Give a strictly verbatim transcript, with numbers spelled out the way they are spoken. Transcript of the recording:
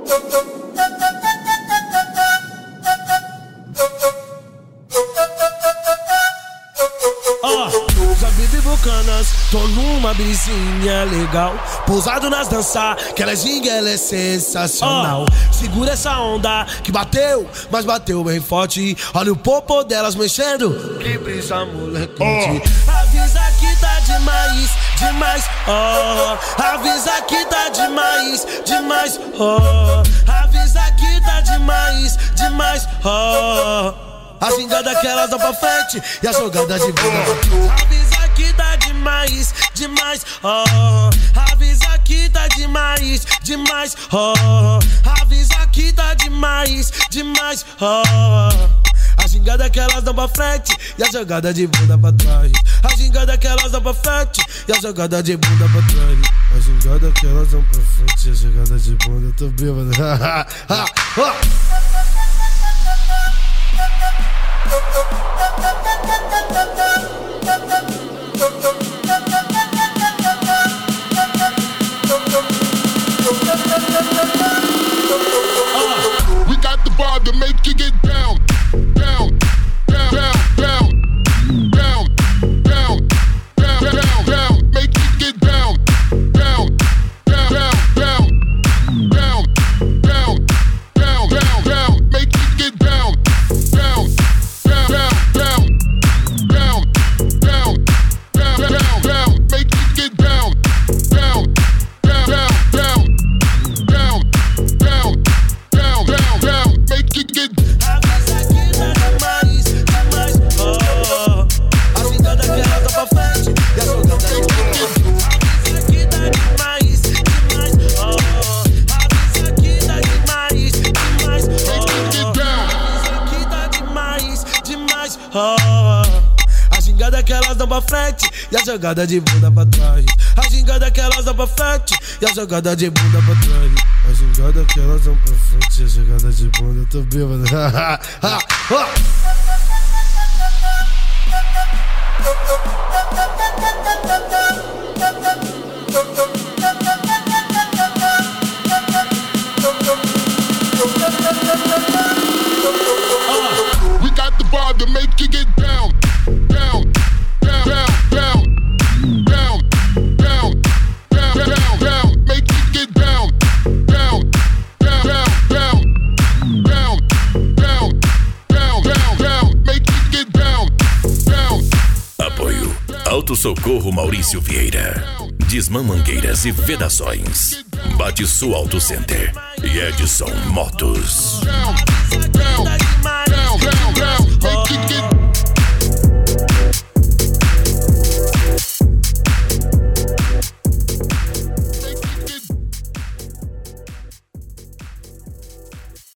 Já bebi bucanas, tô numa brisinha legal. Pousado nas danças, que ela é ginga, ela é sensacional. oh. Segura essa onda que bateu, mas bateu bem forte. Olha o popô delas mexendo, que brisa moleque. oh. Avisa que tá demais, demais, oh. Avisa que tá demais, demais, oh. Avisa que tá demais, demais, oh. A gingada que elas dão pra frente e a jogada de bunda. Avisa que tá demais, demais, oh. Avisa que tá demais, demais, oh. Avisa que tá demais, demais, oh. A gingada que elas dão pra frente e a jogada de bunda pra trás. A gingada que elas dão pra frente e a jogada de bunda pra trás. A gingada que elas dão pra frente e a jogada de bunda. Eu tô bêbado. We got the vibe to make you get down, down, down, down, down, down, down, down, down, down, make you get down, down, down, down, down, down, down, down, down, make you get down, down, down, down, down, down, down, down, down, make you get down, down, down, down, down, down, down, down, down, make you get. Avisa que tá demais, demais, oh. A gingada que ela dá pra frente e a jogada de bunda. Avisa que tá demais, demais, oh. Avisa que tá demais, demais, oh. Avisa que tá demais, demais, oh. A gingada que elas dão pra frente e a jogada de bunda pra trás. A gingada que elas dão pra frente e a jogada de bunda pra trás. A gingada que elas dão pra frente e a jogada de bunda. Eu tô bêbado. We got the vibe to make you get down, down, down, down, down, down, down, down, down, down, make you get down, down, down, down, down, down, down, down, down, make you get down, down. Apoio Auto Socorro Maurício Vieira, Disman Mangueiras e Vedações, Bate Sul Auto Center e Edson Motos. Down, down.